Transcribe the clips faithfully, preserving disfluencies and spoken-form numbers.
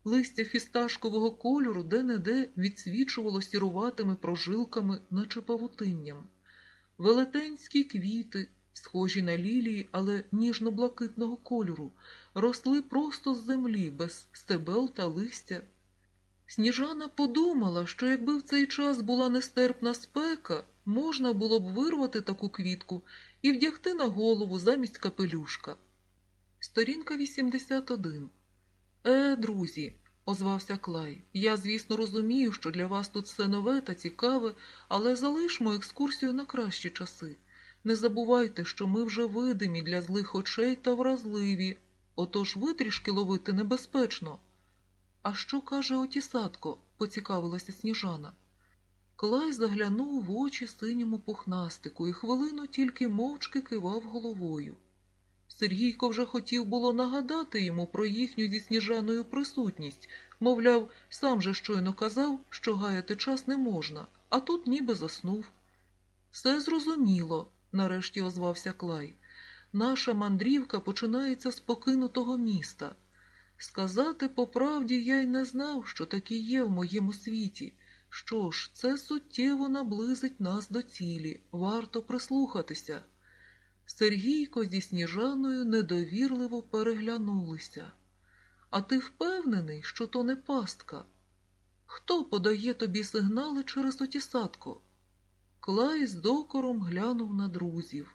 Листя фісташкового кольору де-не-де відсвічувало сіруватими прожилками, наче павутинням. Велетенські квіти, схожі на лілії, але ніжно-блакитного кольору, росли просто з землі, без стебел та листя. Сніжана подумала, що якби в цей час була нестерпна спека, можна було б вирвати таку квітку і вдягти на голову замість капелюшка. Сторінка вісімдесят один. Е, друзі, озвався Клай, я, звісно, розумію, що для вас тут все нове та цікаве, але залишмо екскурсію на кращі часи. Не забувайте, що ми вже видимі для злих очей та вразливі, отож витрішки ловити небезпечно. А що каже Отісатко? Поцікавилася Сніжана. Клай заглянув в очі синьому пухнастику і хвилину тільки мовчки кивав головою. Сергійко вже хотів було нагадати йому про їхню зі Сніжаною присутність, мовляв, сам же щойно казав, що гаяти час не можна, а тут ніби заснув. «Все зрозуміло», – нарешті озвався Клай. «Наша мандрівка починається з покинутого міста. Сказати по правді, я й не знав, що таке є в моєму світі. Що ж, це суттєво наблизить нас до цілі, варто прислухатися». Сергійко зі Сніжаною недовірливо переглянулися. «А ти впевнений, що то не пастка? Хто подає тобі сигнали через Отісатко?» Клай з докором глянув на друзів.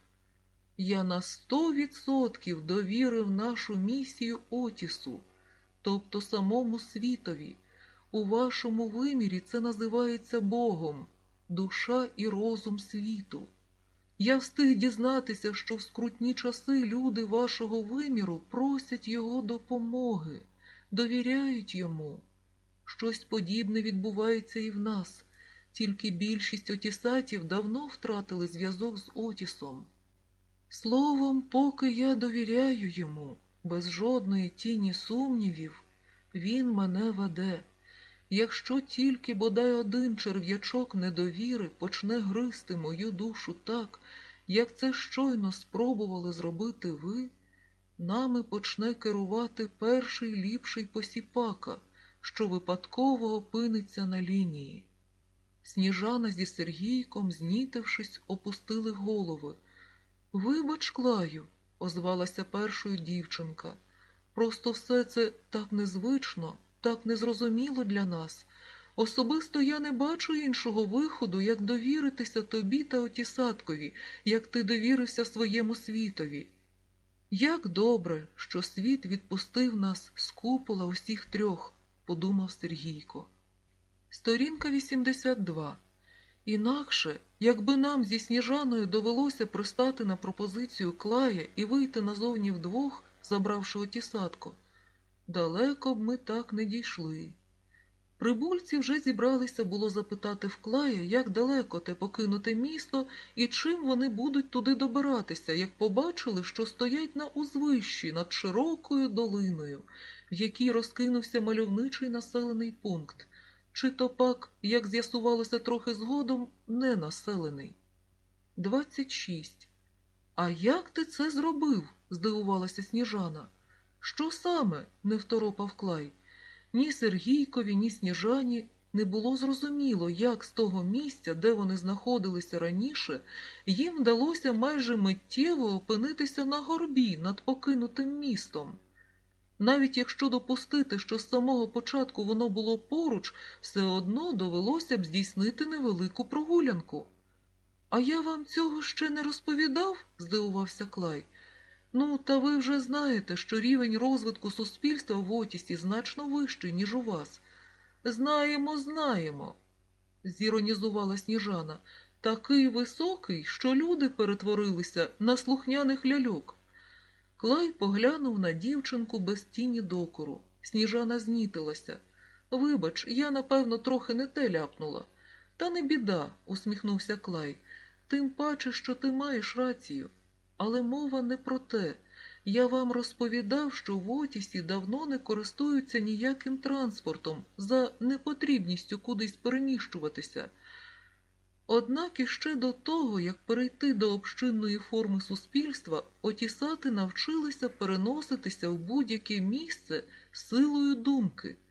«Я на сто відсотків довірив нашу місію Отісу, тобто самому світові. У вашому вимірі це називається Богом, душа і розум світу. Я встиг дізнатися, що в скрутні часи люди вашого виміру просять його допомоги, довіряють йому. Щось подібне відбувається і в нас, тільки більшість отісатів давно втратили зв'язок з Отісом. Словом, поки я довіряю йому, без жодної тіні сумнівів, він мене веде. Якщо тільки бодай один черв'ячок недовіри почне гризти мою душу так, як це щойно спробували зробити ви, нами почне керувати перший ліпший посіпака, що випадково опиниться на лінії. Сніжана зі Сергійком, знітившись, опустили голови. «Вибач, Клаю», – озвалася першою дівчинка, – «просто все це так незвично, так незрозуміло для нас. Особисто я не бачу іншого виходу, як довіритися тобі та Отісаткові, як ти довірився своєму світові. Як добре, що світ відпустив нас з купола усіх трьох», – подумав Сергійко. Сторінка вісімдесят два. Інакше, якби нам зі Сніжаною довелося пристати на пропозицію Клая і вийти назовні вдвох, забравши Отісатко, далеко б ми так не дійшли. Прибульці вже зібралися було запитати в Клая, як далеко те покинуте місто і чим вони будуть туди добиратися, як побачили, що стоять на узвищі над широкою долиною, в якій розкинувся мальовничий населений пункт, чи то пак, як з'ясувалося трохи згодом, не населений. двадцять шість. «А як ти це зробив?» – здивувалася Сніжана. «Що саме?» – не второпав Клай. Ні Сергійкові, ні Сніжані не було зрозуміло, як з того місця, де вони знаходилися раніше, їм вдалося майже миттєво опинитися на горбі над покинутим містом. Навіть якщо допустити, що з самого початку воно було поруч, все одно довелося б здійснити невелику прогулянку. «А я вам цього ще не розповідав?» – здивувався Клай. «Ну, та ви вже знаєте, що рівень розвитку суспільства в Отісі значно вищий, ніж у вас». «Знаємо, знаємо», – зіронізувала Сніжана. «Такий високий, що люди перетворилися на слухняних ляльок». Клай поглянув на дівчинку без тіні докору. Сніжана знітилася. «Вибач, я, напевно, трохи не те ляпнула». «Та не біда», – усміхнувся Клай. «Тим паче, що ти маєш рацію. Але мова не про те. Я вам розповідав, що в Отісі давно не користуються ніяким транспортом за непотрібністю кудись переміщуватися. Однак іще до того, як перейти до общинної форми суспільства, отісати навчилися переноситися в будь-яке місце силою думки –